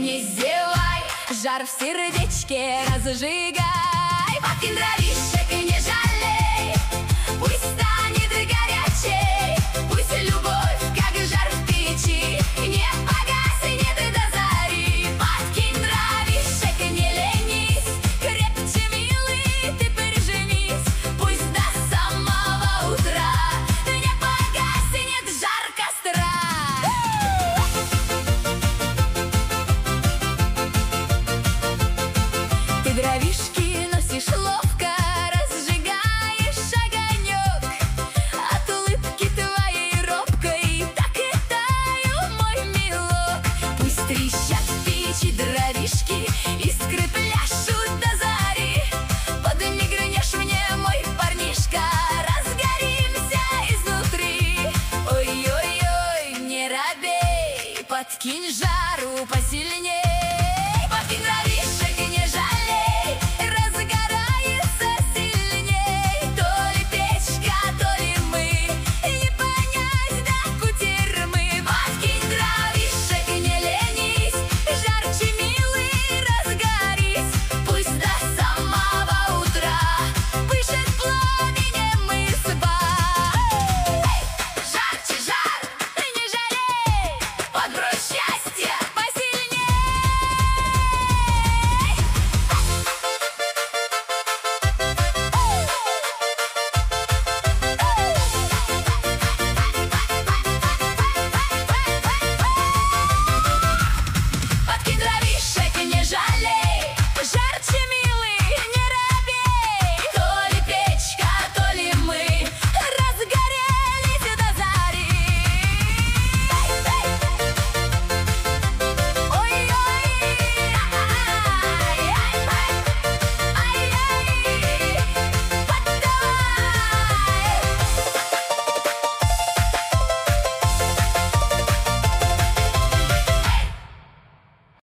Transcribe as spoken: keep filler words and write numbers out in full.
не зевай, жар в сердечке разжигай. Подкинь дровишек и не жалей, пусть станет горячей, пусть любовь, как жар в печи, не погаснет до зари. Подкинь дровишек, не ленись, крепче, милый, ты прижмись, пусть до самого утра не погаснет жар костра. Ты дровишки носишь ловко, разжигаешь огонек, от улыбки твоей робкой так и таю, мой милок. Пусть трещат в печи дровишки, искры пляшут до зари. Подмигнешь мне, мой парнишка, разгоримся изнутри. Ой-ой-ой, не робей, подкинь жару посильней, подкинь дровишки.